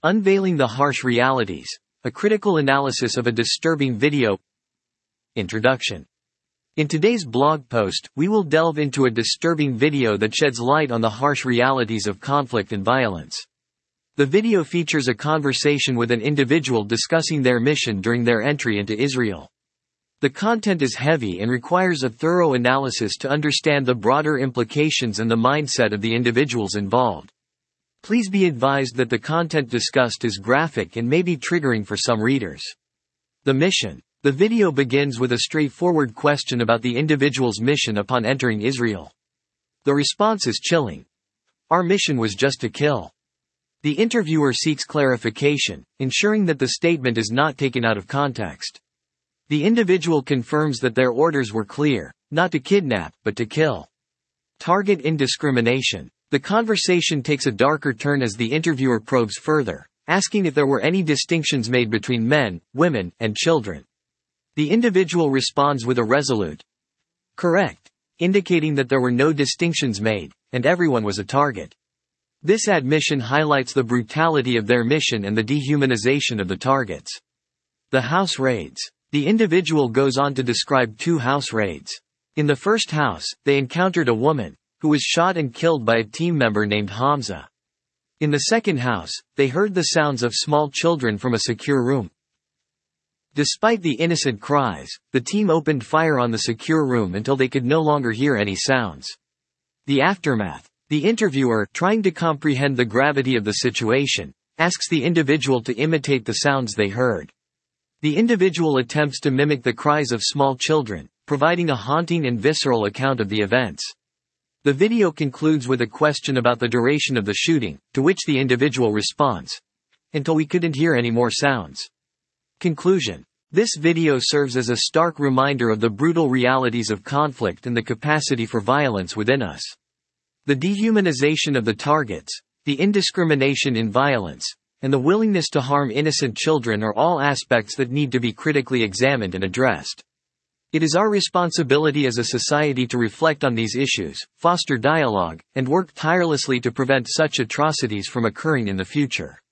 Unveiling the Harsh Realities, a critical analysis of a disturbing video. Introduction. In today's blog post, we will delve into a disturbing video that sheds light on the harsh realities of conflict and violence. The video features a conversation with an individual discussing their mission during their entry into Israel. The content is heavy and requires a thorough analysis to understand the broader implications and the mindset of the individuals involved. Please be advised that the content discussed is graphic and may be triggering for some readers. The mission. The video begins with a straightforward question about the individual's mission upon entering Israel. The response is chilling. Our mission was just to kill. The interviewer seeks clarification, ensuring that the statement is not taken out of context. The individual confirms that their orders were clear, not to kidnap, but to kill. Target indiscrimination. The conversation takes a darker turn as the interviewer probes further, asking if there were any distinctions made between men, women, and children. The individual responds with a resolute "correct," indicating that there were no distinctions made, and everyone was a target. This admission highlights the brutality of their mission and the dehumanization of the targets. The house raids. The individual goes on to describe two house raids. In the first house, they encountered a woman, who was shot and killed by a team member named Hamza. In the second house, they heard the sounds of small children from a secure room. Despite the innocent cries, the team opened fire on the secure room until they could no longer hear any sounds. The aftermath. The interviewer, trying to comprehend the gravity of the situation, asks the individual to imitate the sounds they heard. The individual attempts to mimic the cries of small children, providing a haunting and visceral account of the events. The video concludes with a question about the duration of the shooting, to which the individual responds, "Until we couldn't hear any more sounds." Conclusion. This video serves as a stark reminder of the brutal realities of conflict and the capacity for violence within us. The dehumanization of the targets, the indiscrimination in violence, and the willingness to harm innocent children are all aspects that need to be critically examined and addressed. It is our responsibility as a society to reflect on these issues, foster dialogue, and work tirelessly to prevent such atrocities from occurring in the future.